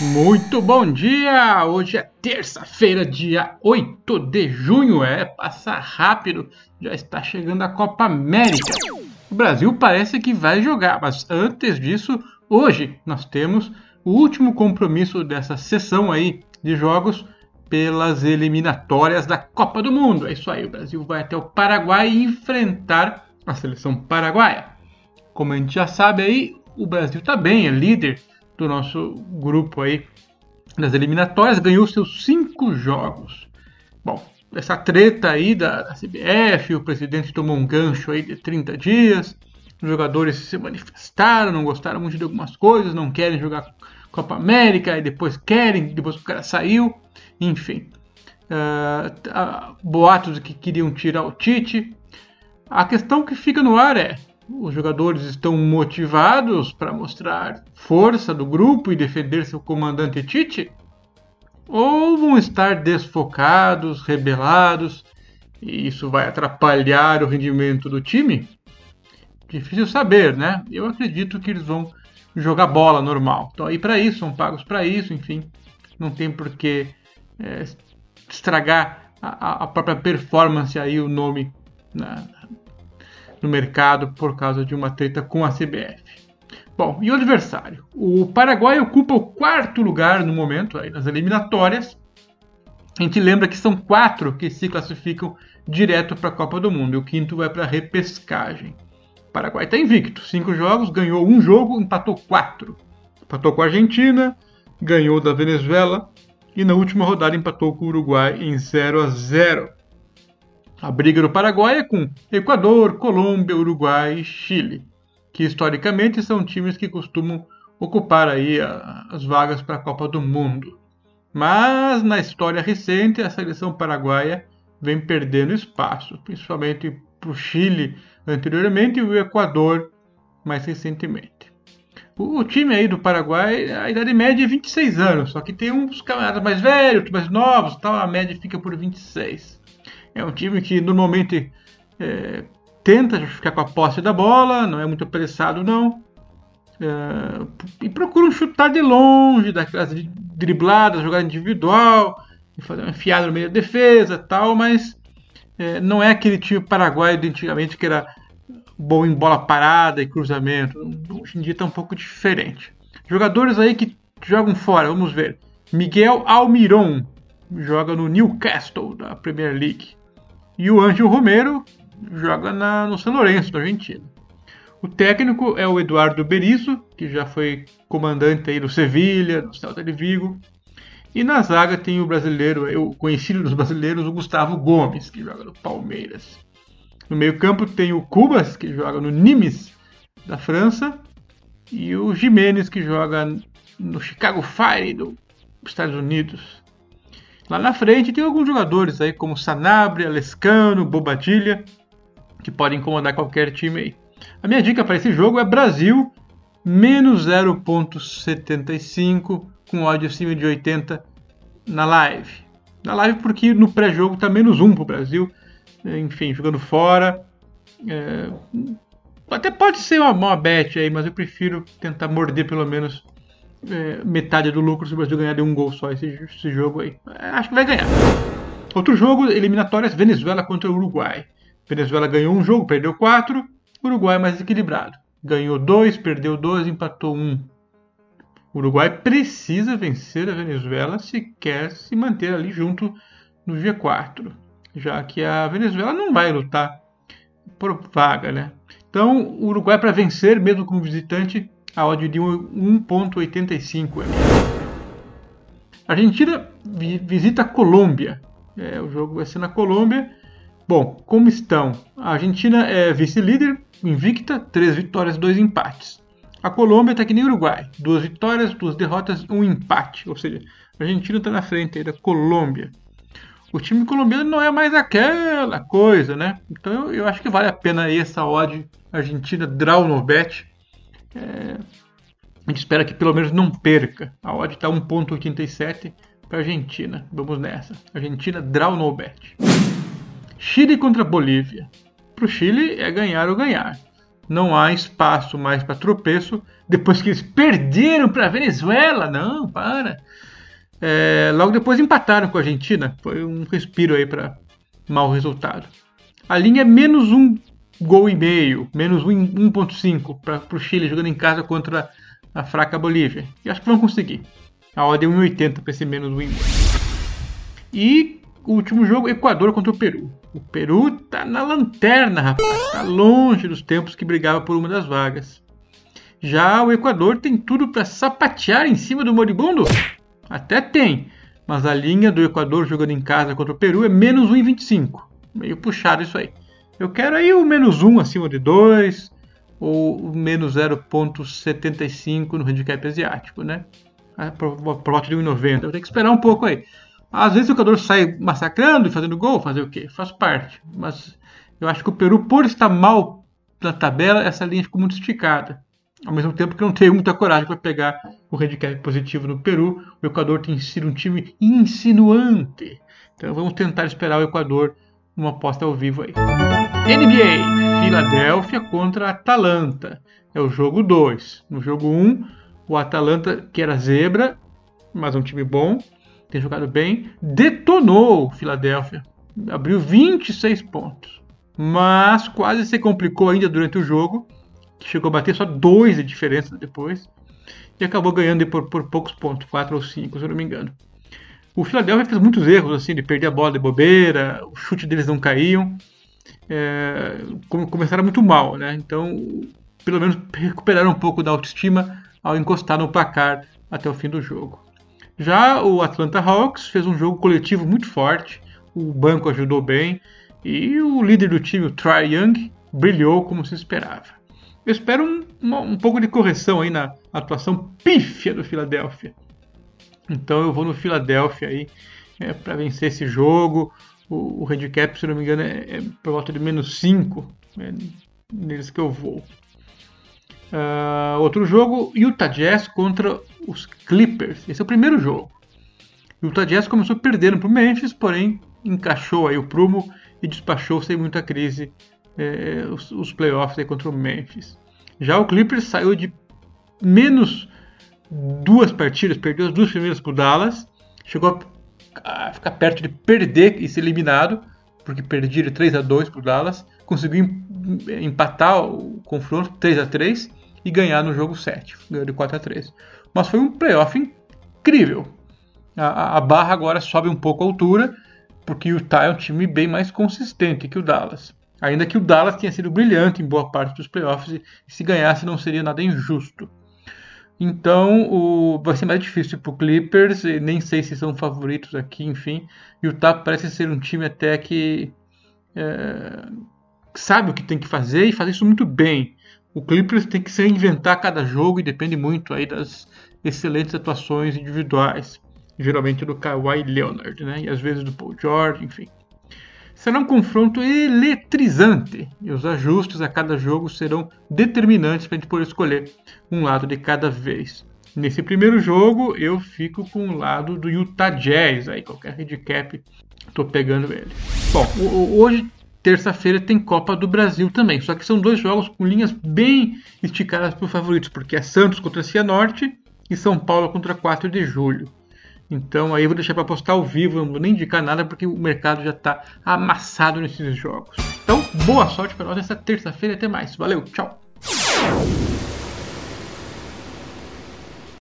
Muito bom dia! Hoje é terça-feira, dia 8 de junho. Passa rápido, já está chegando a Copa América. O Brasil parece que vai jogar, mas antes disso, hoje nós temos o último compromisso dessa sessão aí de jogos pelas eliminatórias da Copa do Mundo. É isso aí, o Brasil vai até o Paraguai enfrentar a seleção paraguaia. Como a gente já sabe aí, o Brasil está bem, é líder do nosso grupo aí das eliminatórias, ganhou seus 5 jogos. Bom, essa treta aí da CBF, o presidente tomou um gancho aí de 30 dias, os jogadores se manifestaram, não gostaram muito de algumas coisas, não querem jogar Copa América, e depois querem, depois que o cara saiu, enfim. Boatos que queriam tirar o Tite. A questão que fica no ar é: os jogadores estão motivados para mostrar força do grupo e defender seu comandante Tite? Ou vão estar desfocados, rebelados, e isso vai atrapalhar o rendimento do time? Difícil saber, né? Eu acredito que eles vão jogar bola normal. Estão aí para isso, são pagos para isso, enfim. Não tem por que estragar a própria performance aí, o nome no mercado por causa de uma treta com a CBF. Bom, e o adversário? O Paraguai ocupa o 4º lugar no momento aí nas eliminatórias. A gente lembra que são 4 que se classificam direto para a Copa do Mundo e o 5º vai para a repescagem. O Paraguai está invicto, 5 jogos, ganhou 1 jogo, empatou 4. Empatou com a Argentina, ganhou da Venezuela e na última rodada empatou com o Uruguai em 0-0. A briga do Paraguai é com Equador, Colômbia, Uruguai e Chile, que historicamente são times que costumam ocupar aí as vagas para a Copa do Mundo. Mas na história recente a seleção paraguaia vem perdendo espaço, principalmente para o Chile anteriormente e o Equador mais recentemente. O time aí do Paraguai, a idade média é 26 anos, só que tem uns camaradas mais velhos, outros mais novos, tal, a média fica por 26. É um time que normalmente tenta ficar com a posse da bola, não é muito apressado não, e procura chutar de longe, daquelas dribladas, jogada individual, fazer uma enfiada no meio da defesa tal, mas não é aquele time paraguaio de antigamente que era bom em bola parada e cruzamento. Hoje em dia está um pouco diferente. Jogadores aí que jogam fora, vamos ver. Miguel Almiron joga no Newcastle da Premier League. E o Ângelo Romero joga no São Lourenço, da Argentina. O técnico é o Eduardo Berizzo, que já foi comandante aí do Sevilha, do Celta de Vigo. E na zaga tem o brasileiro, o conhecido dos brasileiros, o Gustavo Gomes, que joga no Palmeiras. No meio-campo tem o Cubas, que joga no Nimes, da França. E o Jimenez, que joga no Chicago Fire, dos Estados Unidos. Lá na frente tem alguns jogadores aí, como Sanabria, Lescano, Bobadilla, que podem incomodar qualquer time aí. A minha dica para esse jogo é Brasil, menos 0.75, com odd acima de 80 na live. Na live porque no pré-jogo está menos 1 para o Brasil, enfim, jogando fora. Até pode ser uma bet aí, mas eu prefiro tentar morder pelo menos metade do lucro se o Brasil ganhar de 1 gol só esse jogo aí. Acho que vai ganhar. Outro jogo, eliminatórias, Venezuela contra o Uruguai. Venezuela ganhou 1 jogo, perdeu 4. Uruguai mais equilibrado. Ganhou 2, perdeu 2, empatou 1. O Uruguai precisa vencer a Venezuela se quer se manter ali junto no G4. Já que a Venezuela não vai lutar por vaga, né? Então, o Uruguai para vencer, mesmo como visitante, a odd de 1.85. A Argentina visita a Colômbia. O jogo vai ser na Colômbia. Bom, como estão? A Argentina é vice-líder, invicta, 3 vitórias, 2 empates. A Colômbia está que nem o Uruguai, 2 vitórias, 2 derrotas, 1 empate. Ou seja, a Argentina está na frente aí da Colômbia. O time colombiano não é mais aquela coisa, né? Então eu acho que vale a pena aí essa odd Argentina draw no bet. A gente espera que pelo menos não perca. A odd está 1.87 para a Argentina. Vamos nessa. Argentina draw no bet. Chile contra Bolívia. Para o Chile é ganhar ou ganhar. não há espaço mais para tropeço depois que eles perderam para a Venezuela. Não, para. Logo depois empataram com a Argentina. Foi um respiro aí para mau resultado. A linha é menos 1,5 gols, menos 1,5 para o Chile jogando em casa contra a fraca Bolívia. E acho que vão conseguir. A odd é 1,80 para esse menos 1,5. E o último jogo, Equador contra o Peru. O Peru tá na lanterna, rapaz. Tá longe dos tempos que brigava por uma das vagas. Já o Equador tem tudo para sapatear em cima do moribundo? Até tem. Mas a linha do Equador jogando em casa contra o Peru é menos 1,25. Meio puxado isso aí. Eu quero aí o menos 1 acima de 2. Ou o menos 0,75 no handicap asiático, né? Por volta de 1,90. Eu vou ter que esperar um pouco aí. Às vezes o Equador sai massacrando e fazendo gol, fazer o quê? Faz parte. Mas eu acho que o Peru, por estar mal na tabela, essa linha ficou muito esticada. Ao mesmo tempo que não tenho muita coragem para pegar o handicap positivo no Peru. O Equador tem sido um time insinuante. Então vamos tentar esperar o Equador numa aposta ao vivo aí. NBA, Filadélfia contra Atalanta. É o jogo 2. No jogo 1, o Atalanta, que era zebra, mas é um time bom, tem jogado bem, detonou o Filadélfia. Abriu 26 pontos. Mas quase se complicou ainda durante o jogo. Chegou a bater só 2 de diferença depois. E acabou ganhando por poucos pontos. 4 ou 5, se eu não me engano. O Filadélfia fez muitos erros, assim, de perder a bola de bobeira. O chute deles não caíam. Começaram muito mal, né? Então, pelo menos recuperaram um pouco da autoestima ao encostar no placar até o fim do jogo. Já o Atlanta Hawks fez um jogo coletivo muito forte, o banco ajudou bem e o líder do time, o Trae Young, brilhou como se esperava. Eu espero um pouco de correção aí na atuação pífia do Philadelphia. Então eu vou no Philadelphia aí para vencer esse jogo. O handicap, se não me engano, é por volta de menos 5, neles que eu vou. Outro jogo, Utah Jazz contra os Clippers. Esse é o primeiro jogo. Utah Jazz começou perdendo para o Memphis, porém encaixou aí o prumo e despachou sem muita crise os playoffs aí contra o Memphis. Já o Clippers saiu de menos 2 partidas, perdeu as 2 primeiras para o Dallas, chegou a ficar perto de perder e ser eliminado, porque perdia de 3-2 para o Dallas, conseguiu empatar o confronto 3-3 e ganhar no jogo 7, ganhou de 4-3. Mas foi um playoff incrível. A barra agora sobe um pouco a altura, porque o Utah é um time bem mais consistente que o Dallas. Ainda que o Dallas tenha sido brilhante em boa parte dos playoffs, e se ganhasse não seria nada injusto. Então vai ser mais difícil para o Clippers, nem sei se são favoritos aqui, enfim. E o Utah parece ser um time até que sabe o que tem que fazer e faz isso muito bem. O Clippers tem que se reinventar cada jogo e depende muito aí das excelentes atuações individuais. Geralmente do Kawhi Leonard, né? E às vezes do Paul George, enfim. Será um confronto eletrizante e os ajustes a cada jogo serão determinantes para a gente poder escolher um lado de cada vez. Nesse primeiro jogo eu fico com o lado do Utah Jazz, aí qualquer handicap estou pegando ele. Bom, hoje terça-feira tem Copa do Brasil também, só que são 2 jogos com linhas bem esticadas para os favoritos, porque é Santos contra Cianorte e São Paulo contra 4 de julho. Então aí eu vou deixar para postar ao vivo, não vou nem indicar nada porque o mercado já está amassado nesses jogos. Então, boa sorte para nós nessa terça-feira e até mais. Valeu, tchau!